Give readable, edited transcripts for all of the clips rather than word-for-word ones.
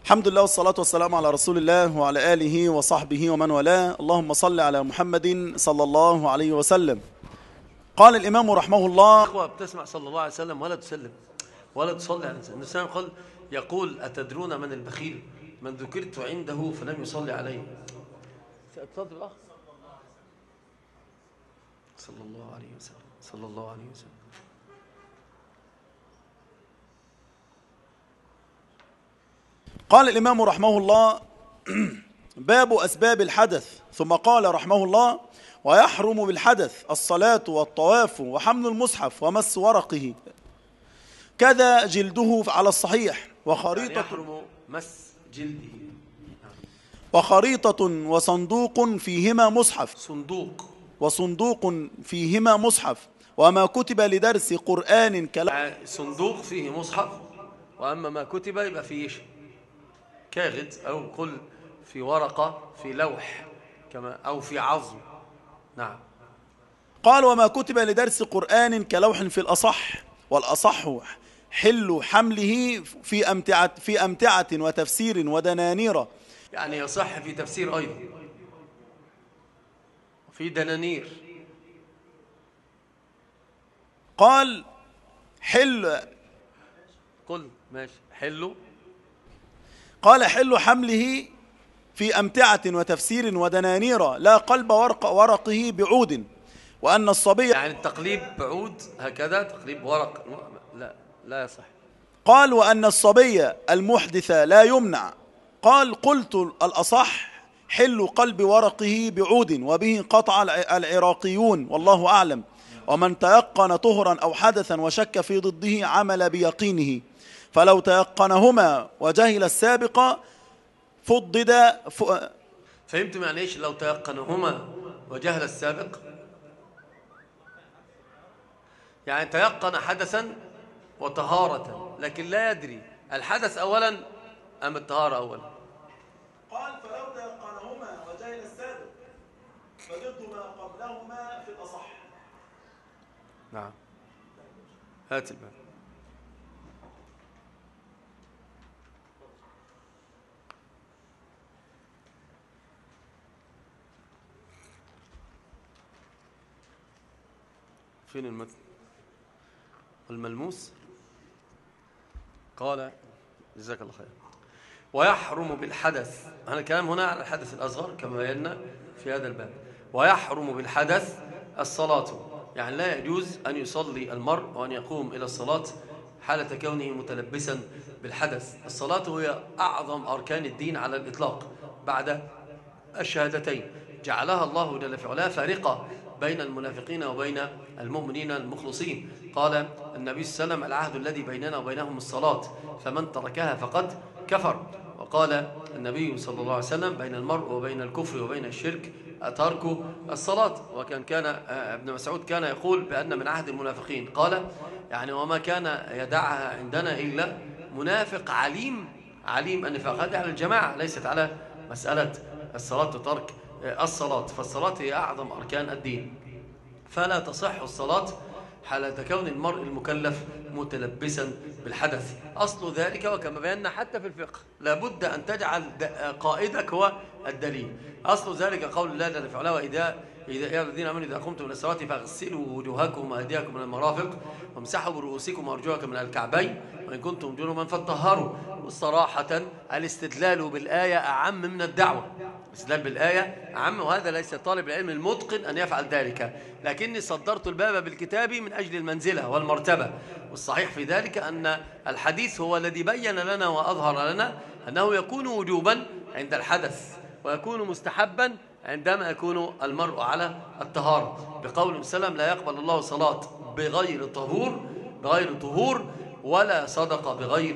الحمد لله والصلاة والسلام على رسول الله وعلى آله وصحبه ومن والاه. اللهم صل على محمد صلى الله عليه وسلم. قال الإمام رحمه الله: إخوة بتسمع صلى الله عليه وسلم ولا تسلم ولا تصلي على النبي صلى الله عليه وسلم. يقول: أتدرون من البخيل؟ من ذكرت عنده فلم يصلي عليه. اتفضل الأخ. صلى الله عليه وسلم صلى الله عليه وسلم. قال الإمام رحمه الله: باب أسباب الحدث. ثم قال رحمه الله: ويحرم بالحدث الصلاة والطواف وحمل المصحف ومس ورقه، كذا جلده على الصحيح، يعني يحرم مس جلده، وخريطة وصندوق فيهما مصحف، وصندوق فيهما مصحف، وما كتب لدرس قرآن صندوق فيه مصحف، وأما ما كتب يبقى فيه كاغد أو قل في ورقة في لوح كما أو في عظم. نعم. قال: وما كتب لدرس قرآن كلوح في الأصح، والأصح حل حمله في أمتعة وتفسير ودنانير. يعني يصح في تفسير أيضا، في دنانير. قال: حل، قل ماشي حلو. قال: حل حمله في أمتعة وتفسير ودنانير، لا قلب ورقه بعود، وأن الصبي، يعني التقليب بعود هكذا، تقليب ورق لا يصح. قال: وأن الصبي المحدث لا يمنع. قال: قلت: الأصح حل قلب ورقه بعود، وبه قطع العراقيون، والله أعلم. ومن تيقن طهرا أو حدثا وشك في ضده عمل بيقينه، فلو تيقنهما وجهل السابق فضد فهمتم يعني ايش لو تيقنهما وجهل السابق؟ يعني تيقن حدثا وطهارة لكن لا يدري الحدث أولا أم الطهارة أولا. قال: فلو تيقنهما وجهل السابق فضد ما قبلهما في الأصح. نعم. هات الباب. فين المتن؟ الملموس. قال: جزاك الله خير. ويحرم بالحدث، هذا الكلام هنا على الحدث الأصغر كما بينا في هذا الباب. ويحرم بالحدث الصلاة، يعني لا يجوز أن يصلي المرء وأن يقوم إلى الصلاة حالة كونه متلبسا بالحدث. الصلاة هي أعظم أركان الدين على الإطلاق بعد الشهادتين، جعلها الله جل في علاه فارقة بين المنافقين وبين المؤمنين المخلصين. قال النبي صلى الله عليه وسلم: العهد الذي بيننا وبينهم الصلاة، فمن تركها فقد كفر. وقال النبي صلى الله عليه وسلم: بين المرء وبين الكفر وبين الشرك ترك الصلاة. وكان ابن مسعود كان يقول بأن من عهد المنافقين، قال يعني وما كان يدعها عندنا إلا منافق عليم النفاق. هذه على الجماعة، ليست على مسألة الصلاة وترك الصلاة. فالصلاة هي أعظم أركان الدين، فلا تصح الصلاة حالة كون المرء المكلف متلبسا بالحدث. أصل ذلك وكما بينا حتى في الفقه لابد أن تجعل قائدك هو الدليل. أصل ذلك قول الله جل وعلا: وإذا يا الذين آمنوا إذا قمتم إلى الصلاة فاغسلوا وجوهكم وأيديكم من المرافق وامسحوا برؤوسكم وأرجلكم من الكعبين وإن كنتم جنبا فطهروا. صراحة الاستدلال بالآية أعم من الدعوة. الاستدلال بالآية أعم، وهذا ليس طالب العلم المتقن أن يفعل ذلك، لكني صدرت الباب بالكتاب من أجل المنزلة والمرتبة. والصحيح في ذلك أن الحديث هو الذي بين لنا وأظهر لنا أنه يكون وجوبا عند الحدث ويكون مستحبا عندما يكون المرء على الطهارة، بقول سلام: لا يقبل الله صلاة بغير طهور ولا صدقة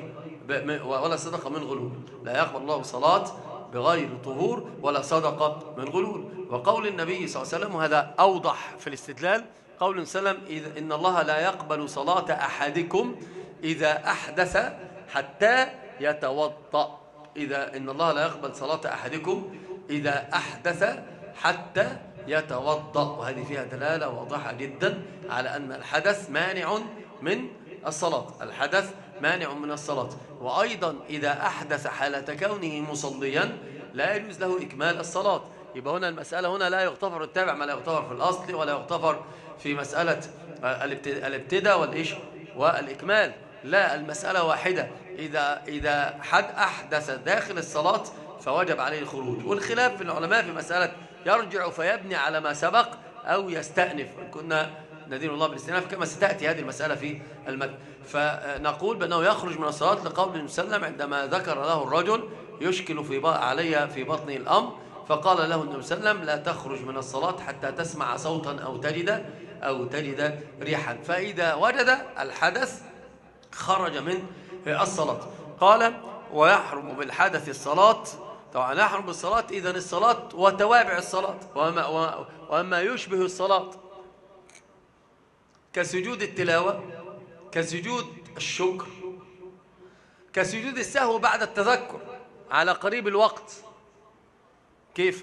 من غلول. لا يقبل الله صلاة بغير طهور ولا صدقة من غلول. وقول النبي صلى الله عليه وسلم، وهذا أوضح في الاستدلال، قول سلم: إن الله لا يقبل صلاة أحدكم إذا أحدث حتى يتوضأ. إن الله لا يقبل صلاة أحدكم إذا أحدث حتى يتوضأ. وهذه فيها دلالة واضحة جدا على أن الحدث مانع من الصلاة. الحدث مانع من الصلاة. وأيضا إذا أحدث حالة كونه مصليا لا يجوز له إكمال الصلاة. يبقى هنا المسألة هنا لا يغتفر التابع ما لا يغتفر في الأصل ولا يغتفر في مسألة الابتداء والإيش والإكمال. لا، المسألة واحدة، إذا حد أحدث داخل الصلاة فوجب عليه الخروج. والخلاف في العلماء في مسألة يرجع فيبني على ما سبق أو يستأنف، كنا ندين الله بالاستئناف كما ستأتي هذه المسألة في المتن. فنقول بأنه يخرج من الصلاة لقول النبي صلى الله عليه وسلم عندما ذكر له الرجل يشكل علي في بطنه الأمر، فقال له النبي صلى الله عليه وسلم لا تخرج من الصلاة حتى تسمع صوتا أو تجد ريحا. فإذا وجد الحدث خرج من الصلاة. قال ويحرم بالحدث الصلاة. طبعا يحرم بالصلاة إذن الصلاة وتوابع الصلاة وما يشبه الصلاة كسجود التلاوة، كسجود الشكر، كسجود السهو بعد التذكر على قريب الوقت. كيف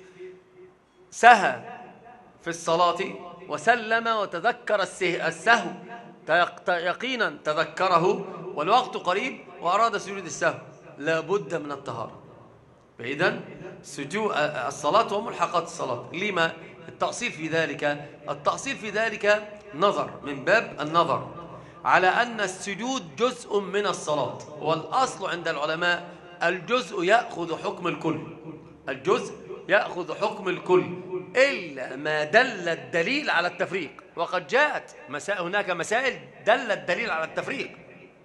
سهى في الصلاة وسلم وتذكر السهو يقينا تذكره والوقت قريب وأراد سجود السهو، لا بد من الطهارة. فإذن سجود الصلاة وملحقات الصلاة. لما التأصيل في ذلك؟ التأصيل في ذلك نظر من باب النظر على أن السجود جزء من الصلاة، والأصل عند العلماء الجزء يأخذ حكم الكل، الجزء يأخذ حكم الكل إلا ما دل الدليل على التفريق. وقد جاءت هناك مسائل دل الدليل على التفريق،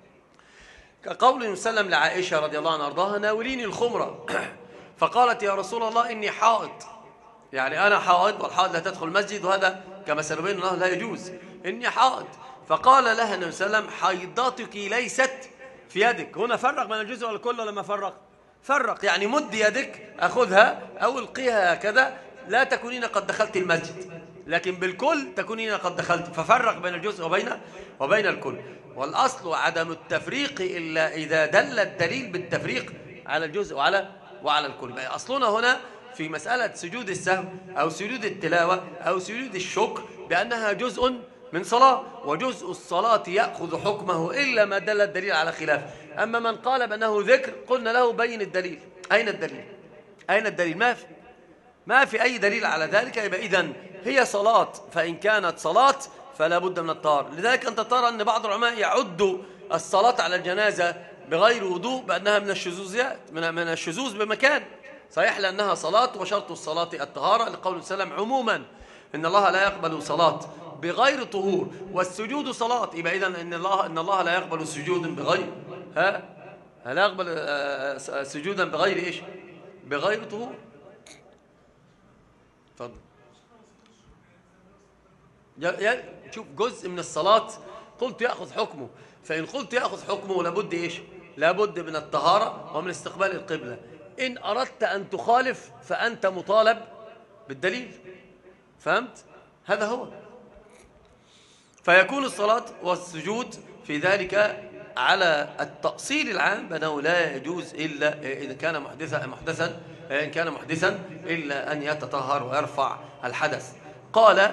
كقول النبي صلى الله عليه وسلم لعائشة رضي الله عنها أرضاها ناوليني الخمرة، فقالت يا رسول الله إني حائض، يعني أنا حائض والحائض لا تدخل المسجد، وهذا كما سنبين الله لا يجوز، إني حائض. فقال لها النبي صلى الله عليه وسلم حيضتك ليست في يدك. هنا فرق بين الجزء والكل ولا ما فرق؟ يعني مد يدك أخذها أو القيها هكذا لا تكونين قد دخلت المسجد، لكن بالكل تكونين قد دخلت. ففرق بين الجزء وبين الكل. والأصل عدم التفريق إلا إذا دل الدليل بالتفريق على الجزء وعلى الكل. يعني أصلنا هنا في مسألة سجود السهو أو سجود التلاوة أو سجود الشكر بأنها جزء من صلاة، وجزء الصلاة يأخذ حكمه إلا ما دل الدليل على خلافه. أما من قال بأنه ذكر قلنا له بين الدليل. أين الدليل؟ ما في أي دليل على ذلك. يبقى إذن هي صلاة، فإن كانت صلاة فلا بد من الطهارة. لذلك أنت ترى أن بعض العلماء يعد الصلاة على الجنازة بغير وضوء بأنها من الشذوذيات، من الشذوذ بمكان صحيح، لأنها صلاة وشرط الصلاة الطهارة، لقول سلم عموما إن الله لا يقبل صلاة بغير طهور، والسجود صلاة. يبقى إذن إن الله لا يقبل سجودا بغير لا يقبل سجودا بغير إيش؟ بغير طهور. تفضل. شوف جزء من الصلاة قلت يأخذ حكمه، فإن قلت يأخذ حكمه لابد إيش؟ لابد من الطهارة ومن استقبال القبلة. إن أردت أن تخالف فأنت مطالب بالدليل. فهمت؟ هذا هو. فيكون الصلاة والسجود في ذلك على التأصيل العام بأنه لا يجوز إلا إذا كان محدثا إلا أن يتطهر ويرفع الحدث. قال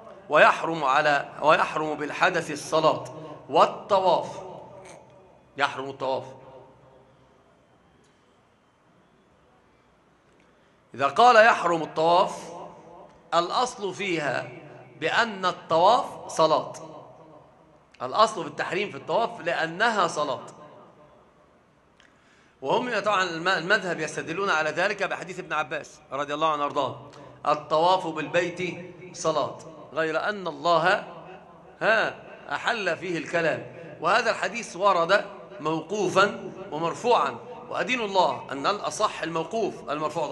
ويحرم بالحدث الصلاة والطواف. يحرم الطواف. إذا قال يحرم الطواف الأصل فيها بأن الطواف صلاة. الأصل في التحريم في الطواف لأنها صلاة. وهم طبعا المذهب يستدلون على ذلك بحديث ابن عباس رضي الله عنه أرضاه الطواف بالبيت صلاة، غير أن الله أحل فيه الكلام. وهذا الحديث ورد موقوفا ومرفوعا، وأدين الله أن الأصح الموقوف،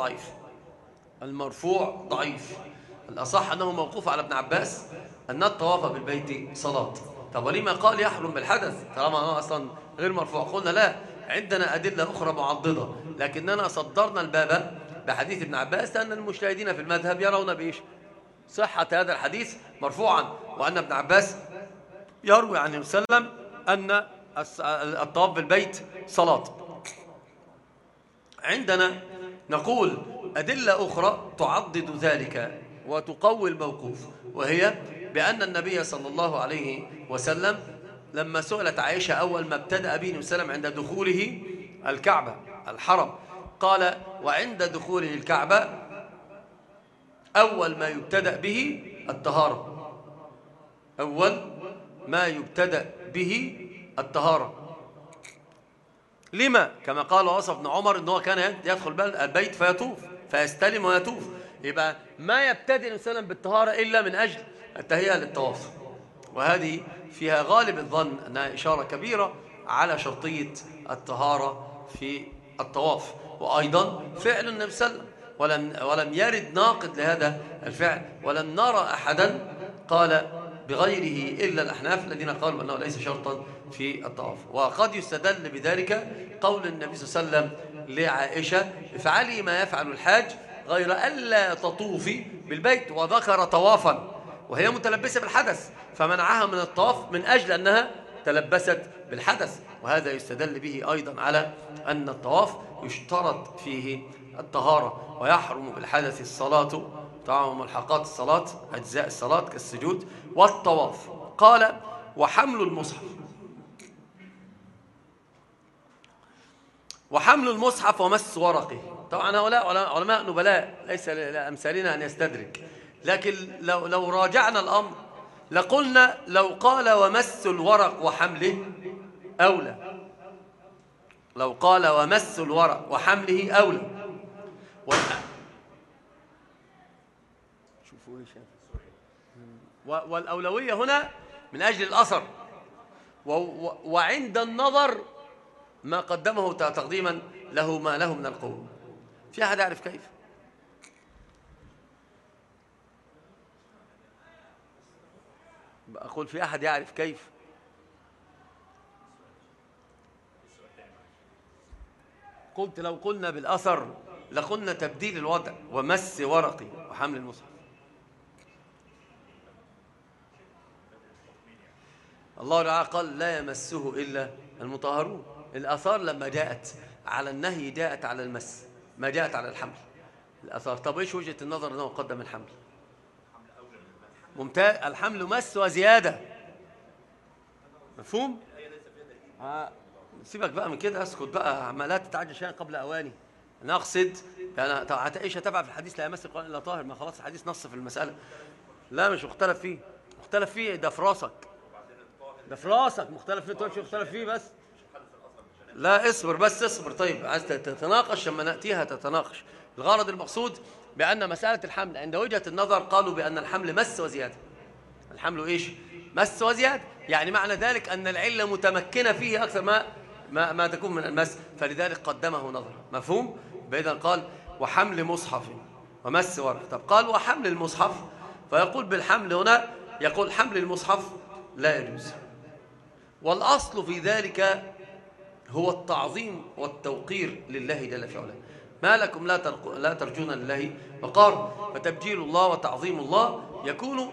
المرفوع ضعيف. الأصح أنه موقوف على ابن عباس أن الطواف بالبيت صلاة. طب ولما قال يحرم بالحدث طالما هو أصلا غير مرفوع؟ قلنا لا، عندنا أدلة أخرى معضدة، لكننا صدرنا الباب بحديث ابن عباس لأن المجتهدين في المذهب يرون بإيش؟ صحة هذا الحديث مرفوعا، وأن ابن عباس يروي عن النبي صلى الله عليه وسلم أن الطواف بالبيت صلاة. عندنا نقول أدلة أخرى تعضد ذلك وتقوي الموقوف، وهي بأن النبي صلى الله عليه وسلم لما سئلت عائشة أول ما ابتدأ به النبي صلى الله عليه وسلم عند دخوله الكعبة الحرم، قال: وعند دخوله الكعبة أول ما يبتدأ به الطهارة، أول ما يبتدأ به الطهارة. لما؟ كما قال وصف ابن عمر أنه كان يدخل البيت فيطوف فيستلم ويطوف. يبقى ما يبتدئ النبي صلى الله عليه وسلم بالطهارة إلا من أجل التهيئة للطواف، وهذه فيها غالب الظن أنها إشارة كبيرة على شرطية الطهارة في الطواف. وأيضا فعل النبي صلى الله عليه وسلم ولم يرد ناقد لهذا الفعل، ولم نرى أحدا قال بغيره إلا الأحناف الذين قالوا أنه ليس شرطا في الطواف. وقد يستدل بذلك قول النبي صلى الله عليه وسلم لعائشة: افعلي ما يفعل الحاج غير ألا تطوفي بالبيت، وذكر طوافا وهي متلبسة بالحدث فمنعها من الطواف من أجل أنها تلبست بالحدث. وهذا يستدل به أيضا على أن الطواف يشترط فيه الطهارة، ويحرم بالحدث الصلاة طبعا ملحقات الصلاة أجزاء الصلاة كالسجود والطواف. قال: وحمل المصحف. وحمل المصحف ومس ورقه. طبعا هؤلاء علماء نبلاء ليس لأمثالنا أن يستدرك، لكن لو راجعنا الأمر لقلنا لو قال ومس الورق وحمله أولى، لو قال ومس الورق وحمله أولى. شوفوا ايش والأولوية هنا من أجل الأثر، وعند النظر ما قدمه تقديما له ما له من القوة. في أحد يعرف كيف؟ أقول في أحد يعرف كيف؟ قلت لو قلنا بالأثر لقلنا تبديل الوضع ومس ورقي وحمل المصحف. الله تعالى قال: لا يمسه إلا المطهرون. الآثار لما جاءت على النهي جاءت على المس، ما جاءت على الحمل. الآثار. طب إيش وجهة النظر أنه قدم الحمل؟ ممتاز. الحمل مس وزيادة. مفهوم؟ سيبك بقى من كده، اسكت بقى، لا تتعجل شيئا قبل أواني. أنا أقصد يعني إيش هتبع في الحديث: لا يمس القرآن إلا طاهر. ما خلاص الحديث نص في المسألة. لا مش مختلف فيه، مختلف فيه ده في راسك، ده في راسك مختلف فيه. تقولش مختلف فيه بس. لا اصبر بس اصبر. طيب عايز تتناقش لما نأتيها تتناقش. الغرض المقصود بأن مسألة الحمل عند وجهة النظر قالوا بأن الحمل مس وزيادة. الحمل إيش؟ مس وزيادة، يعني معنى ذلك أن العلة متمكنة فيه أكثر ما تكون من المس، فلذلك قدمه نظرا. مفهوم؟ بإذن قال: وحمل مصحف ومس ورق. طب قال: وحمل المصحف، فيقول بالحمل هنا يقول حمل المصحف لا يجوز. والأصل في ذلك هو التعظيم والتوقير لله جل في علاه. ما لكم لا ترجون لله وقار. فتبجيل الله وتعظيم الله يكون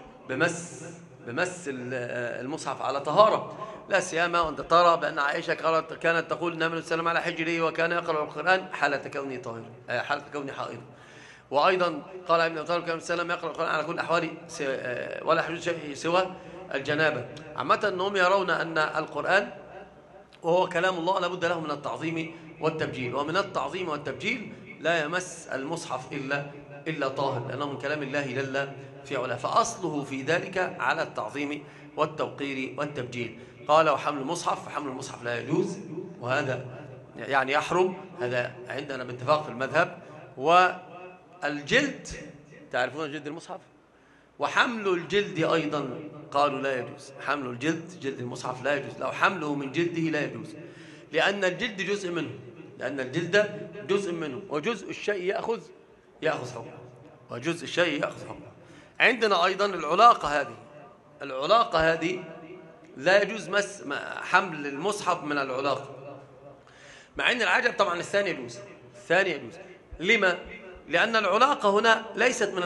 بمس المصحف على طهارة، لا سيما وانت ترى بأن عائشة كانت تقول: النبي صلى الله عليه وسلم على حجره وكان يقرأ القرآن حالة كوني طاهرا، حالة كوني حائضا. وأيضا قال ابن أبي طالب: كان السلام يقرأ القرآن على كل أحواله ولا يحجز شيء سوى الجنابة. عامة أنهم يرون أن القرآن وهو كلام الله لابد له من التعظيم والتبجيل، ومن التعظيم والتبجيل لا يمس المصحف إلا طاهر، لأنه من كلام الله جل في علاه. فأصله في ذلك على التعظيم والتوقير والتبجيل. قال: وحمل المصحف، فحمل المصحف لا يجوز، وهذا يعني يحرم، هذا عندنا باتفاق في المذهب. والجلد، تعرفون جلد المصحف؟ وحمل الجلد أيضا قالوا لا يجوز. حمل الجلد، جلد المصحف، لا يجوز. لو حمله من جلده لا يجوز، لأن الجلد جزء منه، لأن الجلد جزء منه، وجزء الشيء يأخذ حكمه، وجزء الشيء يأخذ حكمه. عندنا أيضا العلاقة هذه لا يجوز حمل المصحف من العلاقة، مع أن العجب طبعا الثاني يجوز. لما؟ لأن العلاقة هنا ليست من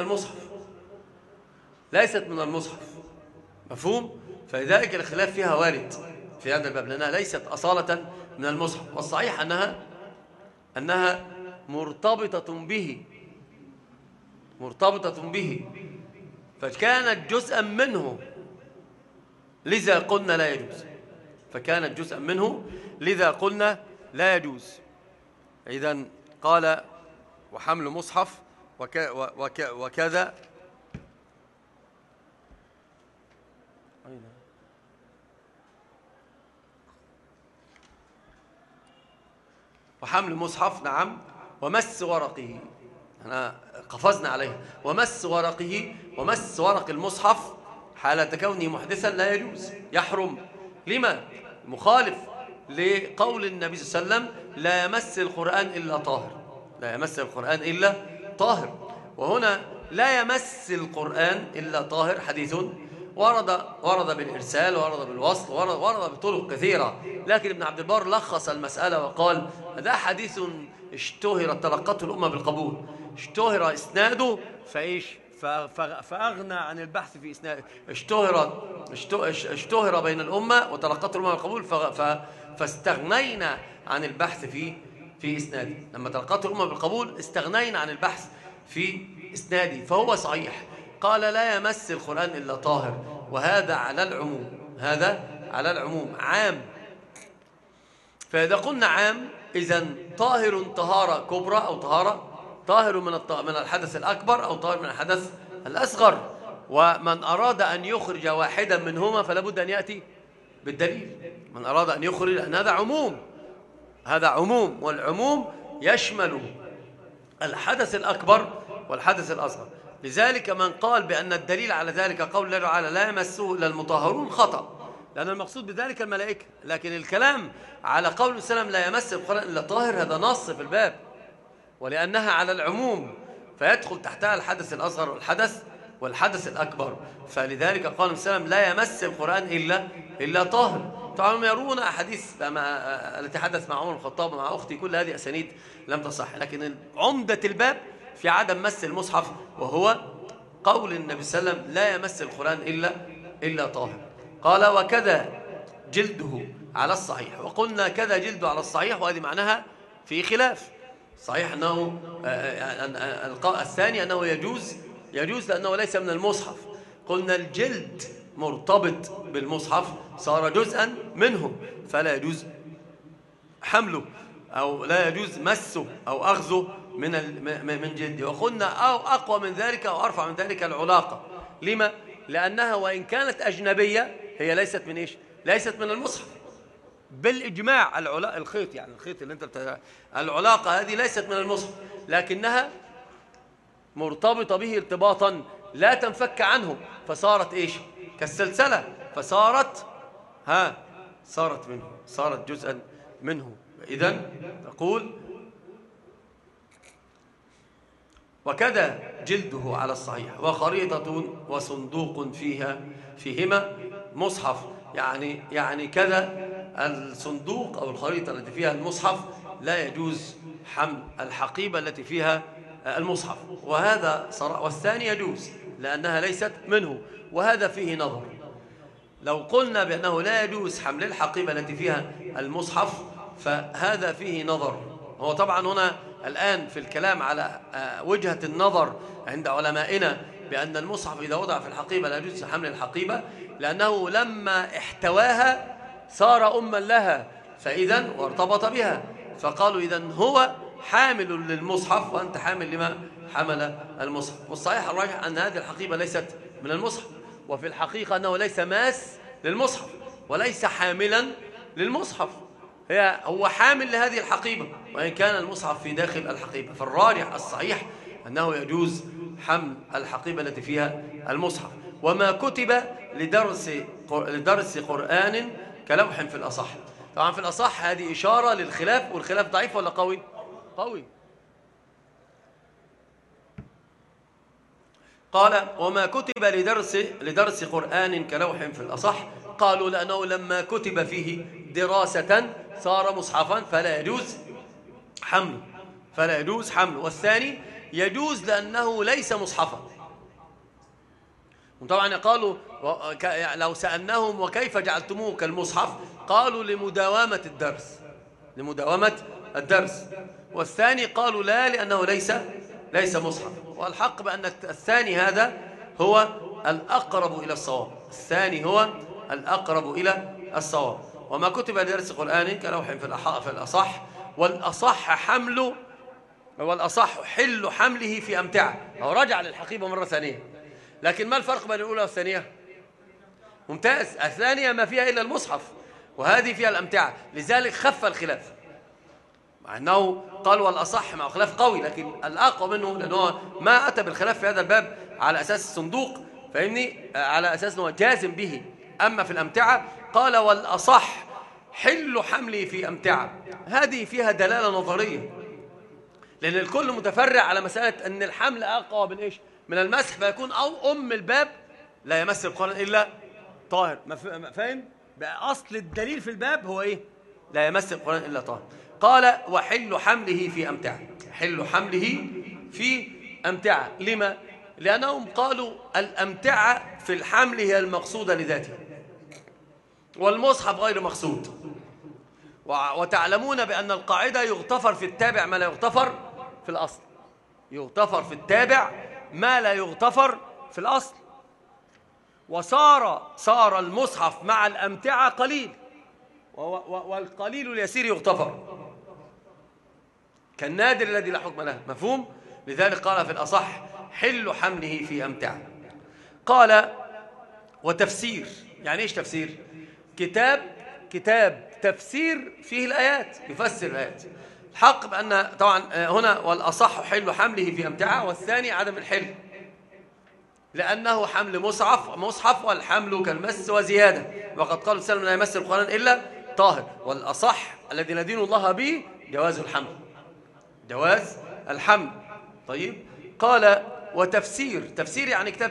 المصحف. مفهوم؟ فلذلك الخلاف فيها وارد في هذا الباب، لأنها ليست أصالة من المصحف. والصحيح أنها مرتبطة به، فكانت جزءا منه، لذا قلنا لا يجوز. فكانت جزءا منه، لذا قلنا لا يجوز. إذن قال وحمل مصحف وكذا وحمل مصحف، نعم، ومس ورقه، احنا قفزنا عليها، ومس ورقه، ومس ورق المصحف حالة كونه محدثا لا يجوز، يحرم. لما؟ مخالف لقول النبي صلى الله عليه وسلم لا يمس القرآن إلا طاهر، لا يمس القرآن إلا طاهر. وهنا لا يمس القرآن إلا طاهر حديث ورد بالإرسال، ورد بالوصل، ورد بطرق كثيرة، لكن ابن عبد البر لخص المسألة وقال ده حديث اشتهرت تلقته الأمة بالقبول، اشتهر إسناده فأغنى عن البحث في إسناده، اشتهر بين الأمة وتلقته الأمة بالقبول فاستغنينا عن البحث في إسناده. لما تلقته الأمة بالقبول استغنينا عن البحث في إسناده، فهو صحيح. قال لا يمس القرآن إلا طاهر، وهذا على العموم، هذا على العموم عام. فإذا قلنا عام إذن طاهر طهارة كبرى أو طاهر من الحدث الأكبر أو طاهر من الحدث الأصغر، ومن أراد أن يخرج واحدا منهما فلا بد أن يأتي بالدليل. من أراد أن يخرج، لأن هذا عموم، هذا عموم، والعموم يشمل الحدث الأكبر والحدث الأصغر. لذلك من قال بأن الدليل على ذلك قول الله تعالى لا يمسه إلا المطهرون خطأ، لأن المقصود بذلك الملائكة، لكن الكلام على قول السلام لا يمس القرآن إلا طاهر هذا نص في الباب، ولأنها على العموم فيدخل تحتها الحدث الأصغر والحدث الأكبر. فلذلك قال السلام لا يمس القرآن إلا طاهر. طبعا يرون أحاديث التي حدث مع عمر الخطاب ومع أختي، كل هذه أسانيد لم تصح، لكن عمدة الباب في عدم مس المصحف، وهو قول النبي صلى الله عليه وسلم لا يمس القرآن إلا طاهر. قال وكذا جلده على الصحيح، وقلنا كذا جلده على الصحيح، وهذه معناها في خلاف. صحيح أنه الثاني أنه يجوز لأنه ليس من المصحف. قلنا الجلد مرتبط بالمصحف صار جزءا منه، فلا يجوز حمله أو لا يجوز مسه أو أخذه من جلده. وقلنا أو أقوى من ذلك أو أرفع من ذلك العلاقة. لما؟ لأنها وإن كانت أجنبية هي ليست من إيش؟ ليست من المصحف بالإجماع. الخيط، يعني الخيط اللي أنت العلاقة هذه ليست من المصحف، لكنها مرتبطة به ارتباطا لا تنفك عنه، فصارت إيش؟ كالسلسلة، فصارت صارت منه، صارت جزءا منه. إذن تقول وكذا جلده على الصحيح، وخريطة وصندوق فيهما مصحف، يعني كذا الصندوق أو الخريطة التي فيها المصحف لا يجوز حمل الحقيبة التي فيها المصحف، وهذا والثاني يجوز لأنها ليست منه، وهذا فيه نظر. لو قلنا بأنه لا يجوز حمل الحقيبة التي فيها المصحف فهذا فيه نظر. هو طبعا هنا الآن في الكلام على وجهة النظر عند علمائنا بأن المصحف إذا وضع في الحقيبة لا يجوز حمل الحقيبة، لأنه لما احتواها صار أما لها فإذا وارتبط بها، فقالوا إذن هو حامل للمصحف وأنت حامل لما حمل المصحف. والصحيح الراجح أن هذه الحقيبة ليست من المصحف، وفي الحقيقة أنه ليس ماس للمصحف وليس حاملا للمصحف، هو حامل لهذه الحقيبة وإن كان المصحف في داخل الحقيبة. فالراجح الصحيح أنه يجوز حمل الحقيبة التي فيها المصحف. وما كتب لدرس قرآن كلوح في الأصح. طبعا في الأصح هذه إشارة للخلاف، والخلاف ضعيف ولا قوي؟ قوي. قال وما كتب لدرس قرآن كلوح في الأصح، قالوا لأنه لما كتب فيه دراسة صار مصحفا فلا يجوز حمله. والثاني يجوز لأنه ليس مصحفا. وطبعا قالوا لو سألناهم وكيف جعلتموه كالمصحف قالوا لمداومة الدرس. والثاني قالوا لا لأنه ليس مصحف. والحق بأن الثاني هذا هو الأقرب إلى الصواب، الثاني هو الأقرب إلى الصواب. وما كتب لدرس قرآن كلوح في الأصح، والأصح حل حمله في أمتعة. هو رجع للحقيبة مرة ثانية، لكن ما الفرق بين الأولى والثانية؟ ممتاز. الثانية ما فيها إلا المصحف، وهذه فيها الأمتعة، لذلك خف الخلاف، مع أنه قال والأصح مع خلاف قوي، لكن الأقوى منه لأنه ما أتى بالخلاف في هذا الباب على أساس الصندوق، فإني على أساس أنه جازم به. أما في الأمتعة قال والأصح حل حملي في أمتعة، هذه فيها دلالة نظرية، لأن الكل متفرع على مسألة أن الحمل أقوى من إيش؟ من المسح، فيكون أم الباب لا يمس القرآن إلا طاهر. فاهم؟ أصل الدليل في الباب هو إيه؟ لا يمس القرآن إلا طاهر. قال وحل حمله في أمتعة، حل حمله في أمتعة. لما؟ لأنهم قالوا الأمتعة في الحمل هي المقصودة لذاته، والمصحف غير مقصود. وتعلمون بأن القاعدة يغتفر في التابع ما لا يغتفر في الأصل، يغتفر في التابع ما لا يغتفر في الأصل. صار المصحف مع الأمتعة قليل، والقليل اليسير يغتفر كالنادر الذي لا حكم له. مفهوم؟ لذلك قال في الأصح حل حمله في أمتعة. قال وتفسير، يعني إيش تفسير؟ كتاب تفسير فيه الآيات، يفسر الآيات. الحق بأن طبعا هنا والأصح حل حمله في أمتعة، والثاني عدم الحل، لأنه حمل مصحف والحمل كالمس وزيادة، وقد قال سلم لا يمس القرآن إلا طاهر. والأصح الذي ندين الله به جواز الحمل، جواز الحمل. طيب، قال وتفسير يعني كتاب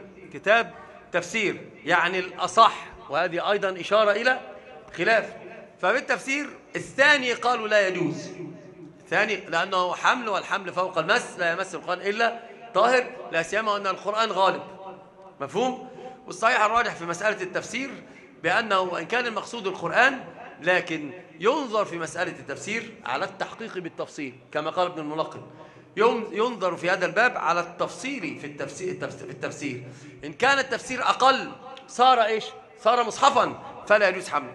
تفسير يعني الأصح، وهذه أيضا إشارة إلى خلاف. فبالتفسير الثاني قالوا لا يجوز، الثاني لأنه حمل، والحمل فوق المس، لا يمس القرآن إلا طاهر، لا سيما أن القرآن غالب. مفهوم؟ والصحيح الراجح في مسألة التفسير بأنه وإن كان المقصود القرآن، لكن ينظر في مسألة التفسير على التحقيق بالتفصيل، كما قال ابن الملقن، ينظر في هذا الباب على التفصيل في التفسير. إن كان التفسير أقل صار إيش؟ صار مصحفا فلا يجوز حمله.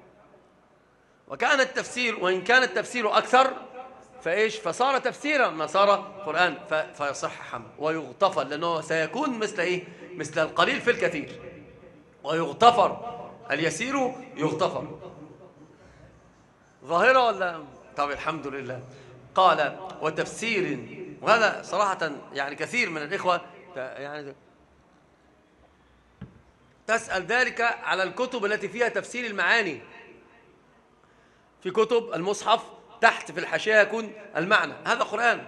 وإن كان التفسير أكثر فإيش؟ فصار تفسيرا ما صار قرآن، فيصح حمله ويغتفر، لأنه سيكون مثل إيه؟ مثل القليل في الكثير، ويغتفر اليسير يغتفر. ظاهرة ولا؟ طب الحمد لله. قال وتفسير، وهذا صراحة يعني كثير من الإخوة يعني تسأل ذلك على الكتب التي فيها تفسير المعاني. في كتب المصحف تحت في الحاشية يكون المعنى، هذا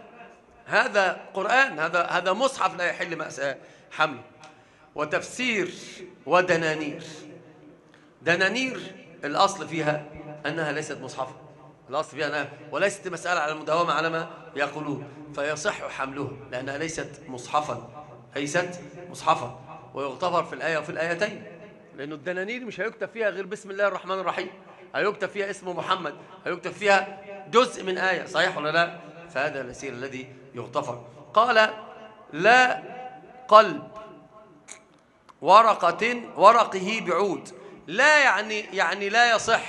قرآن، هذا مصحف لا يحل حمله. وتفسير ودنانير. دنانير الأصل فيها أنها ليست مصحفة، الأصل فيها أنها وليست مسألة على المداومة على ما يقولون، فيصح حمله لأنها ليست مصحفا، ويغتفر في الآية وفي الآيتين، لأن الدنانير مش هيكتب فيها غير بسم الله الرحمن الرحيم، هيكتب فيها اسم محمد، هيكتب فيها جزء من آية، صحيح ولا لا؟ فهذا اليسير الذي يغتفر. قال لا قلب ورقه بعود. لا يعني لا يصح.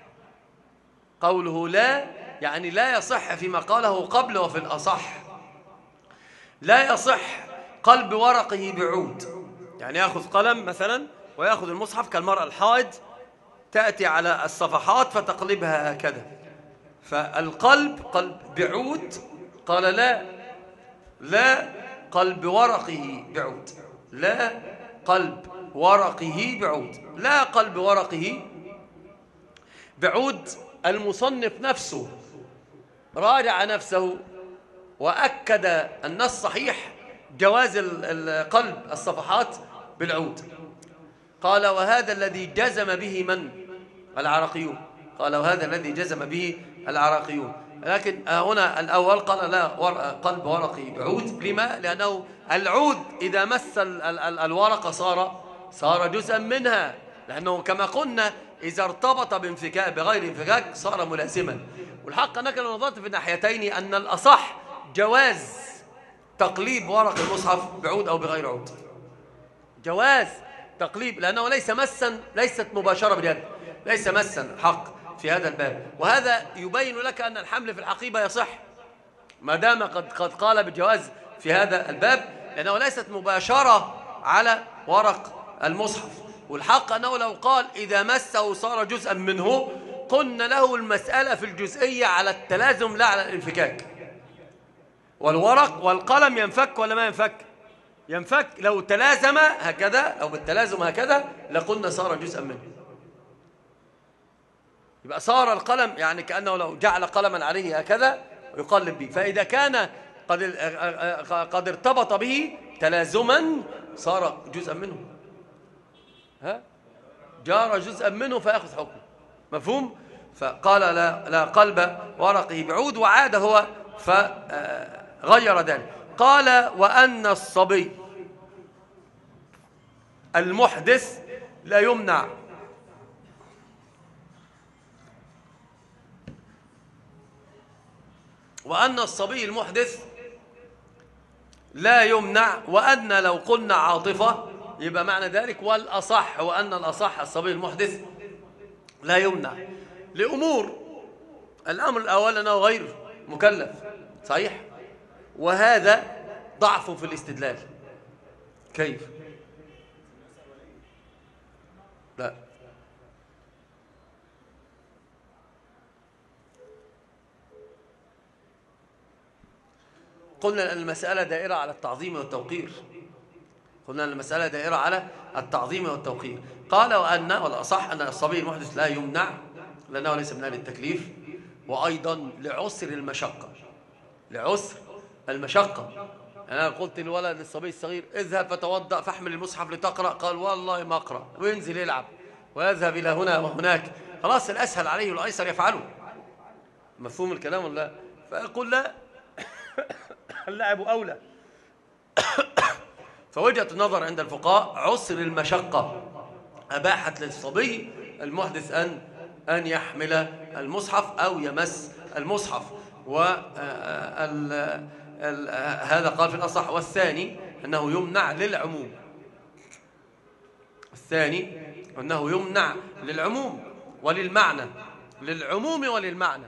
قوله لا يعني لا يصح فيما قاله قبل وفي الأصح. لا يصح قلب ورقه بعود، يعني يأخذ قلم مثلا ويأخذ المصحف كالمرأة الحائض، تأتي على الصفحات فتقلبها هكذا، فالقلب قلب بعود. قال لا قلب ورقه بعود، لا قلب ورقه بعود، لا قلب ورقه بعود. المصنف نفسه راجع نفسه وأكد أن الصحيح جواز قلب الصفحات بالعود. قال وهذا الذي جزم به العراقيون، قال وهذا الذي جزم به العراقيون. لكن هنا الأول قال لا قلب ورقه بعود. لما؟ لأنه العود إذا مس الورقة صار جزءا منها، لأنه كما قلنا إذا ارتبط بغير انفكاك صار ملازما. والحق أنك لو نظرت في الناحيتين أن الأصح جواز تقليب ورق المصحف بعود أو بغير عود، جواز تقليب، لأنه ليست مباشرة باليد، ليس مسا حق في هذا الباب. وهذا يبين لك أن الحمل في الحقيبة يصح ما دام قد قال بجواز في هذا الباب، لأنه ليست مباشرة على ورق المصحف. والحق أنه لو قال إذا مسه صار جزءا منه قلنا له المسألة في الجزئية على التلازم لا على الانفكاك. والورق والقلم ينفك ولا ما ينفك؟ ينفك. لو تلازم هكذا، لو بالتلازم هكذا لقلنا صار جزءا منه. يبقى صار القلم يعني كأنه لو جعل قلما عليه هكذا ويقلب به، فإذا كان قد ارتبط به تلازما صار جزءا منه، جار جزءا منه فيأخذ حكمه. مفهوم؟ فقال لا قلب ورقه بعود، وعاد هو فغير ذلك. قال وأن الصبي المحدث لا يمنع. وأن الصبي المحدث لا يمنع، وأن لو قلنا عاطفة يبقى معنى ذلك والأصح، وأن الأصح الصبي المحدث لا يمنع لأمور. الأمر الأول أنه غير مكلف صحيح، وهذا ضعف في الاستدلال. كيف؟ لا، قلنا أن المسألة دائرة على التعظيم والتوقير. قلنا أن المسألة دائرة على التعظيم والتوقير. قال وأن والأصح أن الصبي المحدث لا يمنع لأنه ليس من أهل التكليف، وأيضا لعسر المشقة. لعسر المشقة. أنا قلت للولد للصبي الصغير اذهب فتوضأ فاحمل المصحف لتقرأ، قال والله ما أقرأ، وينزل يلعب ويذهب إلى هنا وهناك. خلاص الأسهل عليه والأيسر يفعله. مفهوم الكلام ولا لا؟ فأقول لا، اللعب أولى. فوجهة النظر عند الفقهاء عسر المشقة أباحت للصبي المحدث أن يحمل المصحف أو يمس المصحف. هذا قال في الأصح. والثاني أنه يمنع للعموم. الثاني أنه يمنع للعموم وللمعنى، للعموم وللمعنى.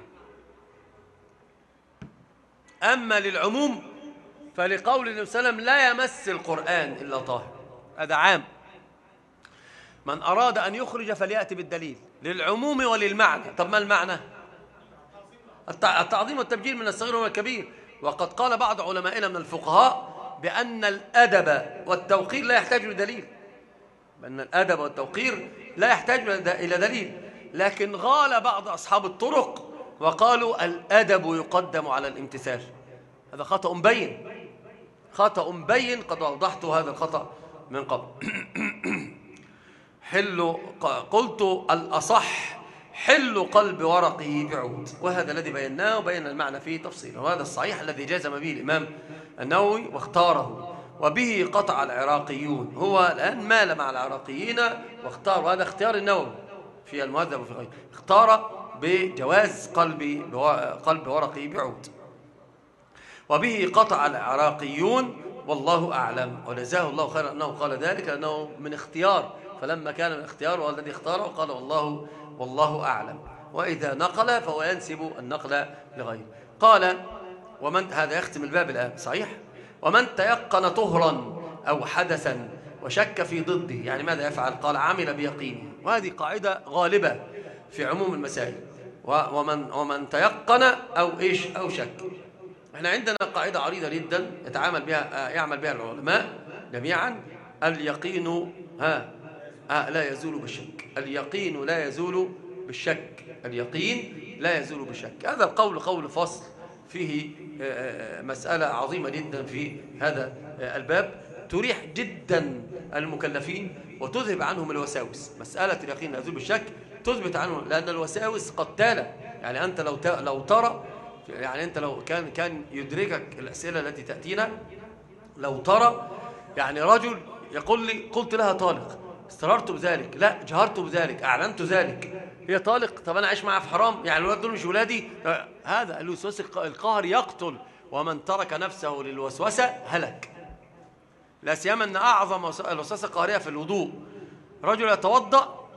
أما للعموم فلقول النبي صلى الله عليه وسلم لا يمس القرآن إلا طاهر، هذا عام. من أراد أن يخرج فليأتي بالدليل للعموم وللمعنى. طب ما المعنى؟ التعظيم والتبجيل من الصغير والكبير. وقد قال بعض علمائنا من الفقهاء بأن الأدب والتوقير لا يحتاج لدليل، بأن الأدب والتوقير لا يحتاج إلى دليل. لكن غال بعض أصحاب الطرق وقالوا الأدب يقدم على الامتثال. هذا خطأ بين، خطأ بين، قد وضحت هذا الخطأ من قبل. قلت الأصح حل قلب ورقه بعود، وهذا الذي بيناه وبين المعنى فيه تفصيلا، وهذا الصحيح الذي جزم به الإمام النووي واختاره، وبه قطع العراقيون. هو الآن مال مع العراقيين واختار، وهذا اختيار النووي في المهذب وفي غيره، اختار بجواز قلب ورقه بعود. وبه قطع العراقيون والله أعلم، وجزاه الله خيرا أنه قال ذلك، لأنه من اختيار، فلما كان من اختيار والذي اختاره قال والله أعلم. وإذا نقل فهو ينسب النقل لغيره. قال ومن، هذا يختم الباب الآن صحيح. ومن تيقن طهرا أو حدثا وشك في ضده، يعني ماذا يفعل؟ قال عمل بيقينه، وهذه قاعدة غالبة في عموم المسائل. ومن تيقن أو شك. احنا عندنا قاعدة عريضة جدا يعمل بها العلماء جميعا: اليقين لا يزول بالشك. اليقين لا يزول بالشك. اليقين لا يزول بالشك. هذا القول قول فصل فيه مسألة عظيمة جدا في هذا الباب، تريح جدا المكلفين وتذهب عنهم الوساوس. مسألة اليقين لا يزول بالشك تثبت عنهم، لأن الوساوس قتالة. يعني أنت لو ترى، يعني أنت لو كان يدركك الأسئلة التي تأتينا، لو ترى يعني رجل يقول لي قلت لها طالق، استررت بذلك، لا جهرت بذلك، أعلنت ذلك، هي طالق، طب أنا أعيش معها في حرام، يعني الولاد دول مش ولادي. هذا الوسواس القهر يقتل، ومن ترك نفسه للوسوسة هلك. لا سيما أن أعظم الوسوسة القهرية في الوضوء. رجل يتوضأ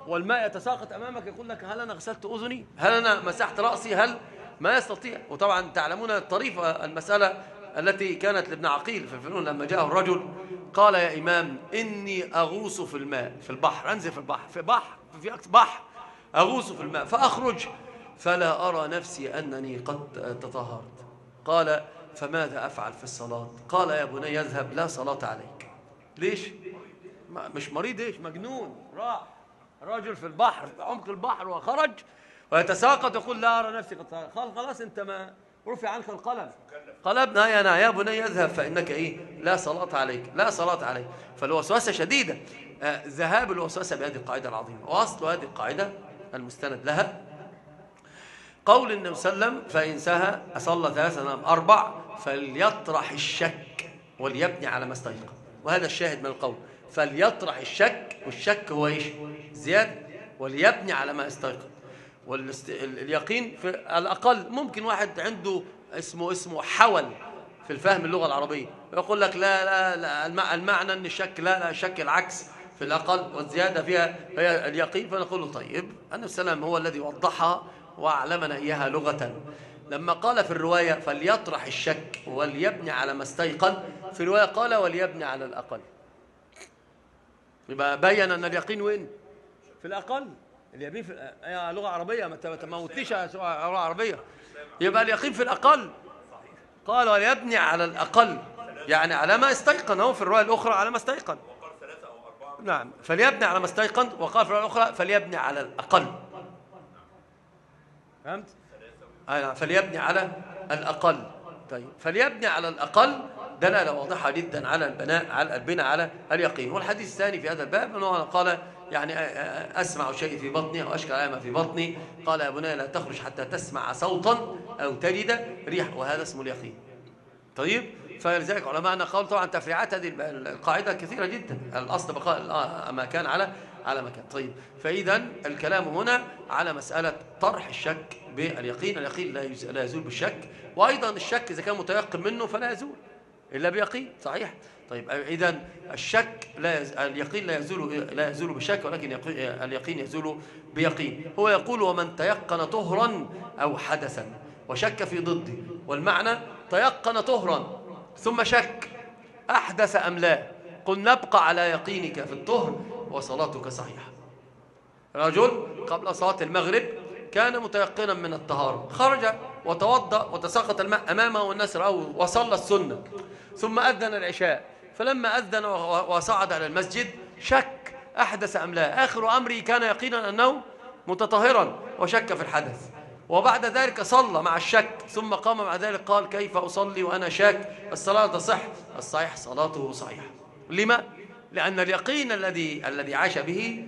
والماء يتساقط أمامك يقول لك هل أنا غسلت أذني؟ هل أنا مسحت رأسي؟ هل ما يستطيع. وطبعا تعلمون الطريفة المسألة التي كانت لابن عقيل في الفنون لما جاءه الرجل قال يا إمام إني أغوص في الماء في البحر، أنزل في البحر في بحر أغوص في الماء فأخرج فلا أرى نفسي أنني قد تطهرت. قال فماذا أفعل في الصلاة؟ قال يا بني اذهب لا صلاة عليك. ليش؟ مش مريض، ايش مجنون. راح رجل في البحر في عمق البحر وخرج ويتساقط يقول لا أرى نفسي قد تطهرت. خلاص أنت ما رفع عنك القلم. قلبنا يا بني اذهب فإنك لا صلاة عليك، لا صلاة عليك. فالوسوسة شديدة. ذهاب الوسوسة بهذه القاعدة العظيمة. وأصل هذه القاعدة المستند لها قول النبي صلى الله عليه وسلم فإن سهى أصلى 3 أم 4 فليطرح الشك وليبني على ما استيقن. وهذا الشاهد من القول، فليطرح الشك، والشك هو ايش؟ زيادة. وليبني على ما استيقن. واليقين في الأقل ممكن واحد عنده اسمه حول في الفهم اللغة العربية ويقول لك لا المعنى أن الشك لا الشك العكس في الأقل والزيادة فيها هي اليقين. فنقول له طيب النبي صلى الله عليه وسلم هو الذي وضحها وأعلمنا إياها لغة. لما قال في الرواية فليطرح الشك وليبني على ما استيقن، في الرواية قال وليبني على الأقل. يبقى بين أن اليقين وين؟ في الأقل. اليقين في لغة عربية، ما تموتنيش لغة عربية. يبقى اليقين في الأقل. قال وليبني على الأقل، يعني على ما استيقن. هو في الرواية الأخرى على ما استيقن. نعم، فليبني على ما استيقن. وقال في الرواية الأخرى فليبني على الأقل. فهمت؟ فليبني على الأقل. طيب فليبني على الأقل دلالة واضحة جدا على البناء على اليقين. والحديث الثاني في هذا الباب أنه قال يعني أسمع شيء في بطني أو أشكل على ما في بطني، قال يا بني لا تخرج حتى تسمع صوتا أو تجد ريح، وهذا اسمه اليقين. طيب فلذلك علماءنا قالوا طبعا تفريعات هذه القاعدة كثيرة جدا، الأصل بقاء ما كان على مكان. طيب فإذا الكلام هنا على مسألة طرح الشك باليقين. اليقين لا يزول بالشك، وأيضا الشك إذا كان متيقن منه فلا يزول إلا بيقين. صحيح. طيب إذا الشك اليقين لا يزول بالشك، ولكن اليقين يزول بيقين. هو يقول ومن تيقن طهرا أو حدثا وشك في ضده. والمعنى تيقن طهرا ثم شك أحدث أم لا، قل نبقى على يقينك في الطهر وصلاتك صحيحة. رجل قبل صلاة المغرب كان متيقنا من الطهارة، خرج وتوضأ وتساقط الماء أمامه والناس رأوه وصلى السنة، ثم أذن العشاء. فلما أذن وصعد على المسجد شك أحدث أم لا. آخر أمره كان يقينا أنه متطهرا وشك في الحدث. وبعد ذلك صلى مع الشك، ثم قام مع ذلك قال كيف أصلي وأنا شاك؟ الصلاة تصح؟ الصحيح صلاته صحيحة. لما؟ لأن اليقين الذي عاش به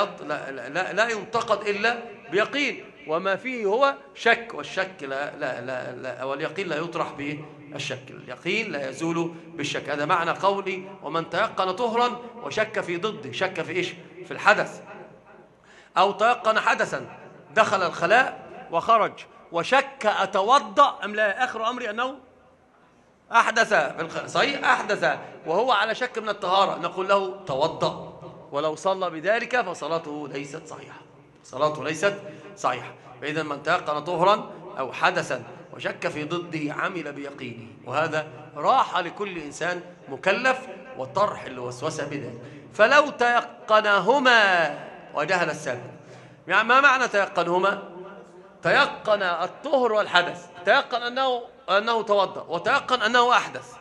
لا ينتقد إلا بيقين، وما فيه هو شك، والشك واليقين لا يطرح بالشك. اليقين لا يزول بالشك. هذا معنى قولي ومن تيقن طهرا وشك في ضده. شك في إيش؟ في الحدث. أو تيقن حدثا، دخل الخلاء وخرج وشك أتوضأ أم لا، آخر أمري أنه أحدث صحيح أحدث وهو على شك من الطهارة، نقول له توضأ، ولو صلى بذلك فصلاته ليست صحيحة. صلاته ليست صحيحة. فإذا من تيقن طهرا أو حدثا وشك في ضده عمل بيقينه، وهذا راحة لكل إنسان مكلف، وطرح الوسوسة بذلك. فلو تيقنهما وجهل السابق. يعني ما معنى تيقنهما؟ تيقن الطهر والحدث، تيقن أنه توضأ، وتيقن أنه أحدث،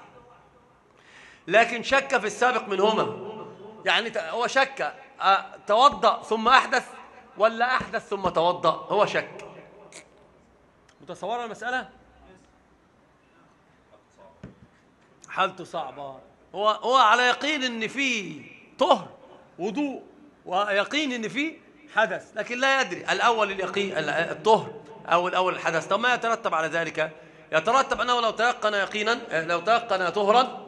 لكن شك في السابق منهما. يعني هو شك توضأ ثم أحدث ولا أحدث ثم توضأ، هو شك. متصورة المسألة؟ حالته صعبة. هو على يقين ان في طهر وضوء، ويقين ان في حدث، لكن لا يدري الاول اليقين الطهر او الاول الحدث. طب ما يترتب على ذلك؟ يترتب انه لو تيقن يقينا، لو تيقن طهرا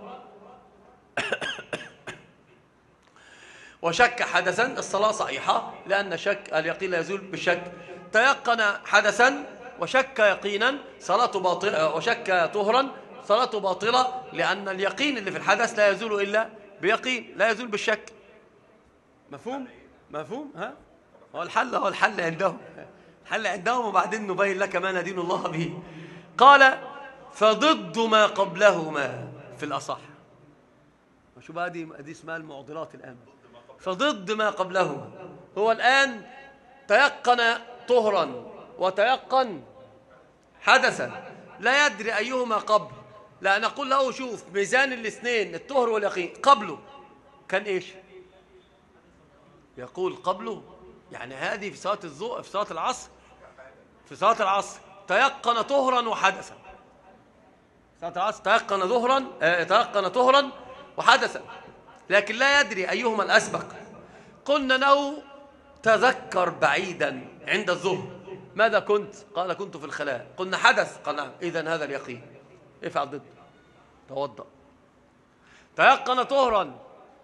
وشك حدثا الصلاة صحيحة، لأن شك اليقين لا يزول بالشك. تيقن حدثا وشك يقينا صلاته باطلة، وشك طهرا صلاته باطلة، لأن اليقين اللي في الحدث لا يزول إلا بيقين، لا يزول بالشك. مفهوم؟ مفهوم؟ ها؟ هو الحل عندهم، الحل عندهم، وبعدين نبين لك ما ندين الله به. قال فضد ما قبلهما في الأصح. شو بقى دي اسمها المعضلات الآن. فضد ما قبلهما، هو الآن تيقن طهرا وتيقن حدثا، لا يدري أيهما قبل. لا نقول له شوف ميزان الاثنين الطهر واليقين قبله كان إيش؟ يقول قبله يعني هذه في صلاة الظهر، في صلاة العصر، في صلاة العصر تيقن طهرا وحدثا. صلاة العصر تيقن طهرا وحدثا، لكن لا يدري أيهما الأسبق. قلنا له تذكر بعيدا عند الظهر ماذا كنت؟ قال كنت في الخلاء. قلنا حدث؟ قال نعم. إذن هذا اليقين، افعل ضده، توضأ. تيقن طهرا،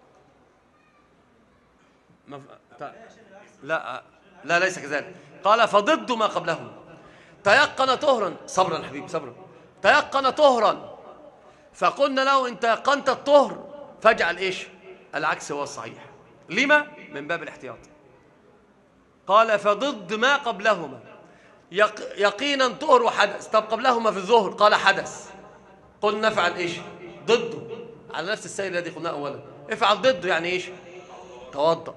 لا ليس كذلك. قال فضد ما قبله. تيقن طهرا، صبرا حبيبي صبرا، تيقن طهرا، فقلنا له إن تيقنت الطهر فاجعل إيش؟ العكس هو الصحيح. لما؟ من باب الاحتياط. قال فضد ما قبلهما، يقينا طهر وحدث. طب قبلهما في الظهر قال حدث، قلنا نفعل إيش؟ ضده، على نفس السيل الذي قلناه أولا. افعل ضده يعني إيش؟ توضأ،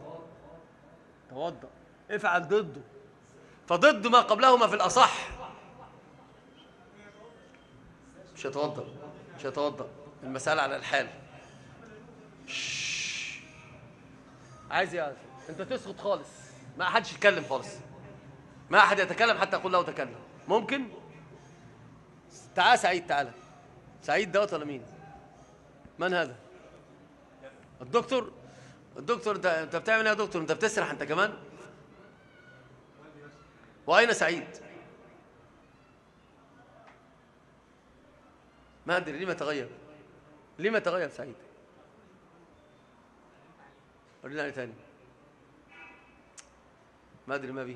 افعل ضده. فضد ما قبلهما في الأصح مش يتوضأ. المسألة على الحال. عايز يا انت تسكت خالص، ما حدش يتكلم خالص، ما أحد يتكلم حتى أقول له تكلم. ممكن؟ تعال سعيد، تعال. سعيد دوت ولا مين؟ من هذا؟ الدكتور انت بتعمل ايه يا دكتور؟ انت بتسرح انت كمان؟ واين سعيد؟ ما ادري لما تغير سعيد؟ ورينا عليه تاني، ما ادري ما به.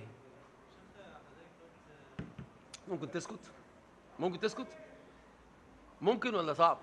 ممكن تسكت؟ ممكن ولا صعب؟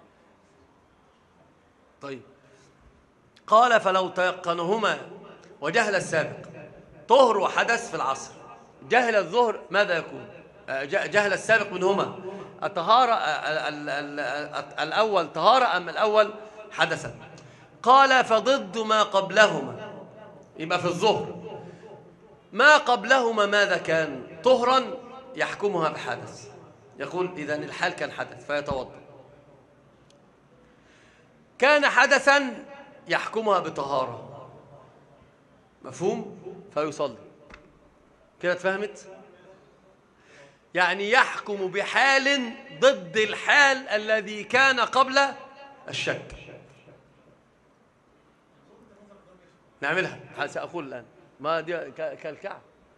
طيب. قال فلو تيقنهما وجهل السابق، طهر وحدث في العصر، جهل الظهر ماذا يكون؟ جهل السابق منهما، الطهارة الأول طهارة أم الأول حدثا؟ قال فضد ما قبلهما، يبقى في الظهر ما قبلهما ماذا كان؟ طهرا يحكمها بحدث. يقول إذن الحال كان حدث فيتوضأ. كان حدثا يحكمها بطهارة، مفهوم؟ فيصلي. كده اتفهمت؟ يعني يحكم بحال ضد الحال الذي كان قبل الشك. نعملها سأقول الآن، ما دي كالكعب.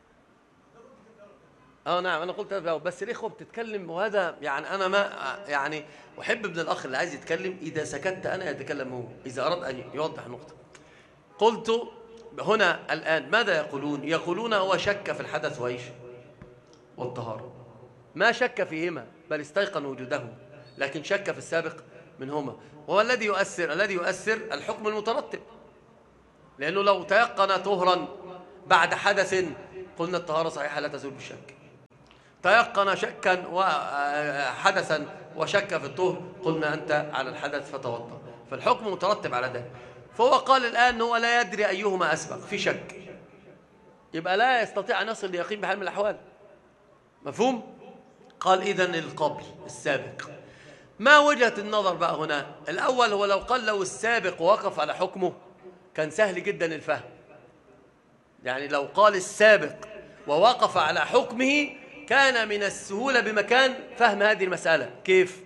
نعم أنا قلت هذا، بس الإخوة بتتكلم، وهذا يعني أنا ما يعني أحب ابن الأخ اللي عايز يتكلم إذا سكت أنا يتكلم هو، إذا أراد أن يوضح نقطة. قلت هنا الآن ماذا يقولون؟ يقولون هو شك في الحدث وإيش؟ والطهارة. ما شك فيهما بل استيقن وجودهما، لكن شك في السابق منهما. وهو الذي يؤثر الحكم المترتب، لأنه لو تيقن طهرا بعد حدث قلنا الطهارة صحيحة لا تزول بالشك. تيقن شكا وحدثا وشك في الطهر قلنا أنت على الحدث فتوضأ، فالحكم مترتب على ذلك. فهو قال الآن هو لا يدري أيهما أسبق، في شك، يبقى لا يستطيع أن يصل ليقين بحال من الأحوال. مفهوم؟ قال إذن القبل السابق. ما وجهة النظر بقى هنا؟ الأول هو لو قال لو السابق وقف على حكمه كان سهل جدا الفهم. يعني لو قال السابق ووقف على حكمه كان من السهولة بمكان فهم هذه المسألة. كيف؟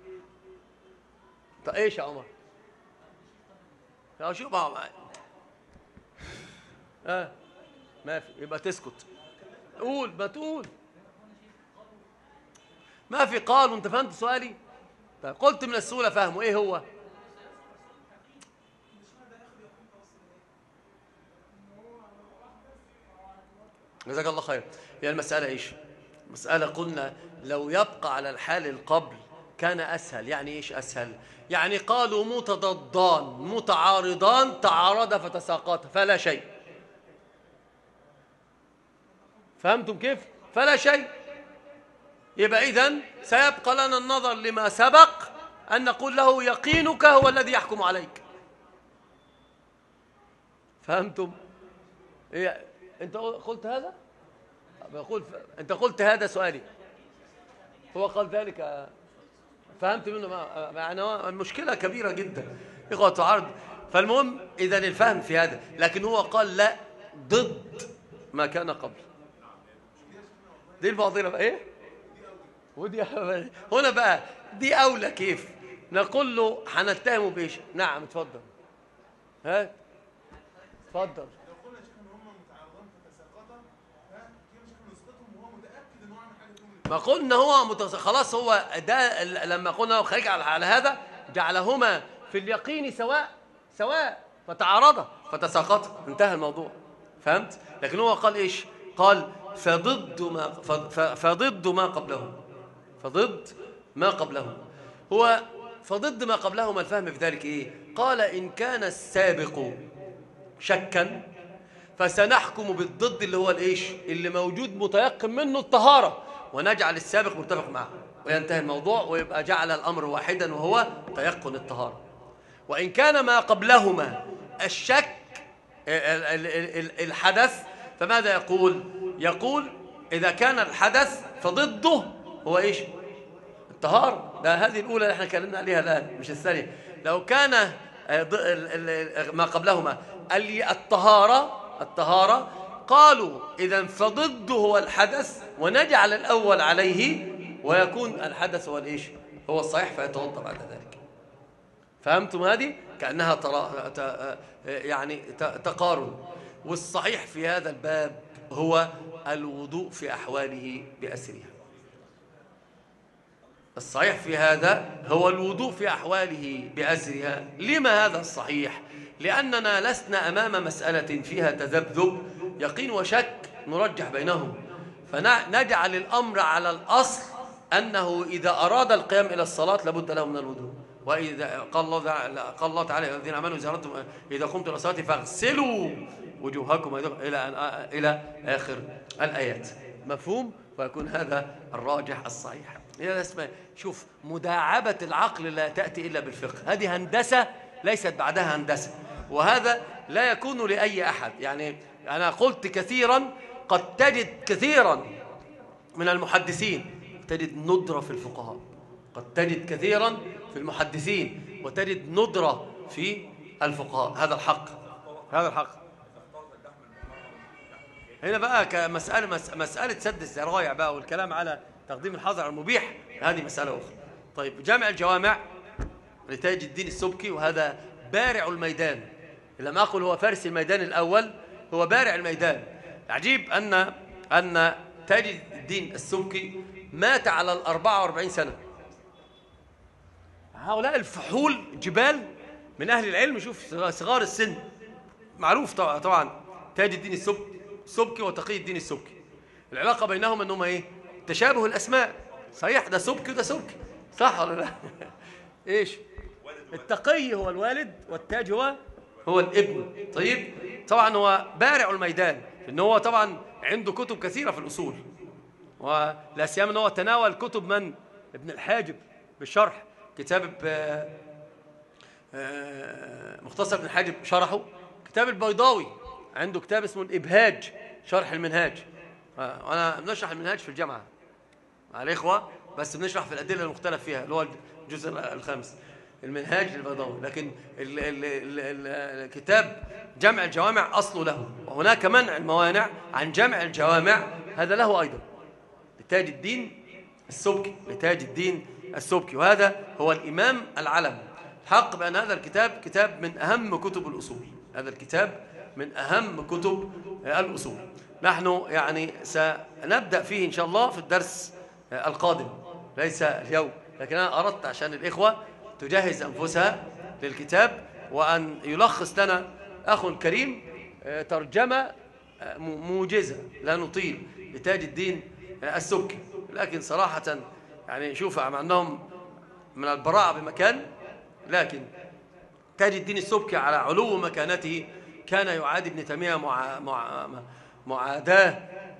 طيب إيش يا عمر؟ شو بقى؟ ما في، يبقى تسكت. قول، ما تقول. ما في قال، وانت فهمت سؤالي؟ طيب قلت من السهولة فهمه، ايه هو؟ جزاك الله خير. هي المسألة ايش؟ المسألة قلنا لو يبقى على الحال القبل كان أسهل. يعني ايش أسهل؟ يعني قالوا متضادان متعارضان، تعارض فتساقط فلا شيء. فهمتم كيف؟ فلا شيء. يبقى إذن سيبقى لنا النظر لما سبق أن نقول له يقينك هو الذي يحكم عليك. فهمتم؟ إيه أنت قلت هذا؟ بقول أنت قلت هذا سؤالي، هو قال ذلك، فهمت منه يعني المشكلة كبيرة جدا إخوة عرض. فالمهم إذن الفهم في هذا، لكن هو قال لا ضد ما كان قبل. دي المعضلة بقى إيه؟ ودي هنا بقى دي أولى. كيف نقول له هنتهمه بإيش؟ نعم اتفضل. ها اتفضل. ما قلنا هو خلاص هو ده لما قلنا خارج على هذا جعلهما في اليقين سواء فتعارضا فتساقطا، انتهى الموضوع. فهمت؟ لكن هو قال ايش؟ قال فضد ما قبله، فضد ما قبله. هو فضد ما قبله ما الفهم في ذلك ايه؟ قال ان كان السابق شكا فسنحكم بالضد اللي هو الايش؟ اللي موجود متيقن منه الطهارة، ونجعل السابق متفق معه، وينتهي الموضوع ويبقى جعل الأمر واحدا وهو تيقن الطهارة. وإن كان ما قبلهما الشك الحدث فماذا يقول؟ يقول إذا كان الحدث فضده هو إيش؟ الطهارة. ده هذه الأولى اللي احنا كلمنا عليها الآن مش الثانية. لو كان ما قبلهما الطهارة قالوا إذن فضده هو الحدث ونجعل الأول عليه ويكون الحدث هو الإيش؟ هو الصحيح فيتوضأ بعد ذلك. فهمتم هذه؟ كأنها يعني تقارن. والصحيح في هذا الباب هو الوضوء في أحواله بأسرها. الصحيح في هذا هو الوضوء في أحواله بأسرها. لما هذا الصحيح؟ لأننا لسنا أمام مسألة فيها تذبذب يقين وشك نرجح بينهم، فنجعل الأمر على الأصل أنه إذا أراد القيام إلى الصلاة لابد له من الوضوء. وإذا قال الله تعالى الذين آمنوا إذا قمتم إلى الصلاة فاغسلوا وجوهكم إلى آخر الآيات. مفهوم؟ فيكون هذا الراجح الصحيح. شوف مداعبة العقل لا تأتي إلا بالفقه، هذه هندسة ليست بعدها هندسة، وهذا لا يكون لأي أحد. يعني أنا قلت كثيرا قد تجد كثيرا من المحدثين تجد ندرة في الفقهاء، قد تجد كثيرا في المحدثين وتجد ندرة في الفقهاء. هذا الحق، هذا الحق. هنا بقى مسألة سد الذرائع بقى والكلام على تقديم الحظر على المبيح، هذه مسألة أخرى. طيب جامع الجوامع لتاج الدين السبكي، وهذا بارع الميدان، لما أقول هو فارس الميدان الأول هو بارع الميدان. العجيب أن تاج الدين السبكي مات على 44 سنة. هؤلاء الفحول جبال من أهل العلم، شوف صغار السن، معروف طبعا تاج الدين السبكي وتقي الدين السبكي، العلاقة بينهم أنهم إيه؟ تشابه الأسماء. صحيح ده سبكي وده سبكي، صح ولا لا؟ إيش؟ التقي هو الوالد والتاج هو الابن. طيب طبعا هو بارع الميدان، لأنه هو طبعا عنده كتب كثيرة في الأصول، ولا سيما أنه تناول كتب من؟ ابن الحاجب بالشرح، كتاب مختصر ابن الحاجب شرحه، كتاب البيضاوي عنده كتاب اسمه الإبهاج شرح المنهاج. أنا بنشرح المنهاج في الجامعة مع الإخوة، بس بنشرح في الأدلة المختلف فيها اللي هو الجزء الخامس المنهاج للبيضاوي. لكن الكتاب جمع الجوامع أصله له، وهناك منع الموانع عن جمع الجوامع هذا له أيضا لتاج الدين السبكي، لتاج الدين السبكي، وهذا هو الإمام العلم. الحق بأن هذا الكتاب كتاب من أهم كتب الأصول، هذا الكتاب من أهم كتب الأصول. نحن يعني سنبدأ فيه إن شاء الله في الدرس القادم، ليس اليوم، لكن أنا أردت عشان الإخوة تجهز أنفسها للكتاب، وأن يلخص لنا أخ كريم ترجمة موجزة لا نطيل لتاج الدين السبكي. لكن صراحة يعني شوف مع أنهم من البراعة بمكان، لكن تاج الدين السبكي على علو مكانته كان يعادي ابن تيمية معاداة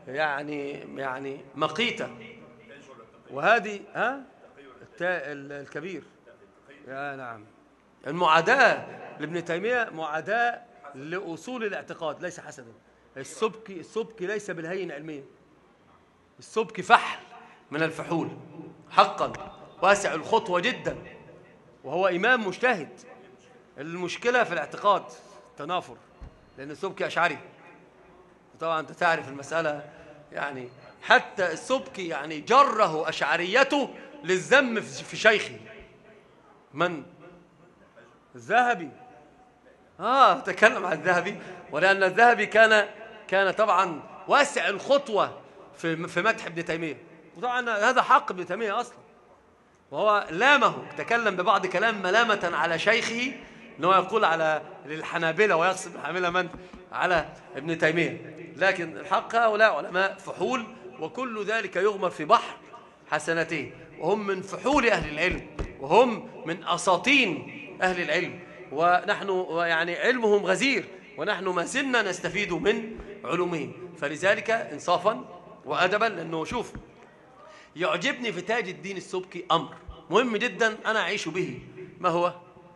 يعني مقيتة. وهذه الكبير، يا نعم. المعاداة لابن تيمية معاداة لأصول الاعتقاد ليس حسدا. السبكي ليس بالهين علميا، السبكي فحل من الفحول حقا، واسع الخطوة جدا، وهو إمام مجتهد. المشكلة في الاعتقاد تنافر، لأن السبكي أشعري، طبعا أنت تعرف المسألة. يعني حتى السبكي يعني جره أشعريته للذم في شيخه من الذهبي. تكلم عن الذهبي، ولأن الذهبي كان طبعا واسع الخطوة في مدح ابن تيمية، وطبعا هذا حق ابن تيمية أصلا، وهو لامه، تكلم ببعض كلام ملامة على شيخه، أنه يقول على للحنابلة ويقصد الحنابلة من على ابن تيمية. لكن الحق هؤلاء علماء فحول، وكل ذلك يغمر في بحر حسنتين، وهم من فحول أهل العلم، وهم من أساطين أهل العلم، ونحن يعني علمهم غزير، ونحن ما زلنا نستفيد من علومهم. فلذلك إنصافا وأدبا، لأنه شوف يعجبني في تاج الدين السبكي أمر مهم جدا أنا أعيش به. ما هو؟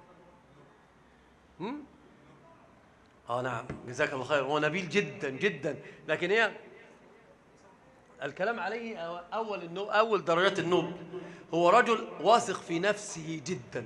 نعم، جزاك الله خير. هو نبيل جدا جدا، لكن هي الكلام عليه أول درجات النبل. هو رجل واثق في نفسه جدا،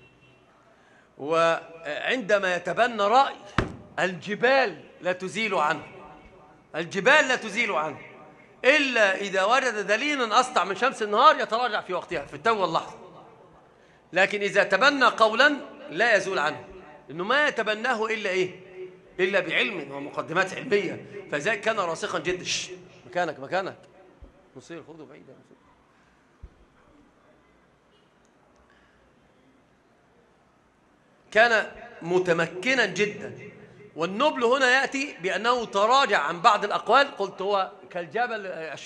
وعندما يتبنى رأي الجبال لا تزيل عنه، الجبال لا تزيل عنه، إلا إذا وجد دليلا أسطع من شمس النهار يتراجع في وقتها في التو واللحظة. لكن إذا تبنى قولا لا يزول عنه، إنه ما يتبناه إلا بعلم ومقدمات علمية. فذلك كان راسخا جدا. مكانك نصير خذوا بعيدا. كان متمكنا جدا. والنبل هنا يأتي بأنه تراجع عن بعض الأقوال، قلت هو كالجبل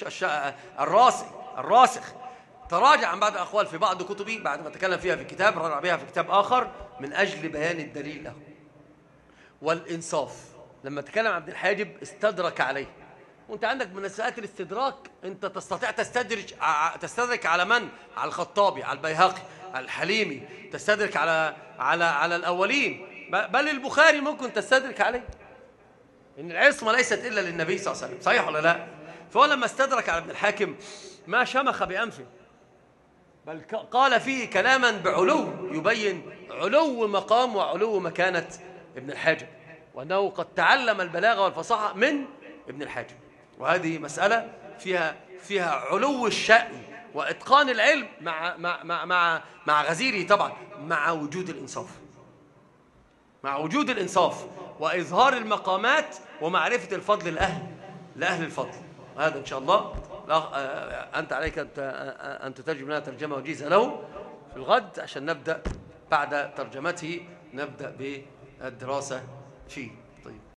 الراسخ، تراجع عن بعض الأقوال في بعض كتبه بعد ما تكلم فيها في كتاب، رجع بها في كتاب آخر من أجل بيان الدليل له والإنصاف. لما تكلم عبد الحاجب استدرك عليه، وانت عندك من مسألة الاستدراك انت تستطيع تستدرك على من؟ على الخطابي، على البيهقي، على الحليمي، تستدرك على الأولين، بل البخاري ممكن تستدرك عليه. إن العصمة ليست إلا للنبي صلى الله عليه وسلم، صحيح ولا لا؟ فهو لما استدرك على ابن الحاكم ما شمخ بأنفه، بل قال فيه كلاما بعلو يبين علو مقام وعلو مكانة ابن الحاجب، وأنه قد تعلم البلاغة والفصاحة من ابن الحاجب. وهذه مسألة فيها علو الشأن وإتقان العلم مع غزيره، طبعا مع وجود الإنصاف وإظهار المقامات ومعرفة الفضل لأهل الفضل. وهذا إن شاء الله أنت عليك أن تترجم لنا ترجمة وجيزة له في الغد، عشان نبدأ بعد ترجمته نبدأ بالدراسة فيه.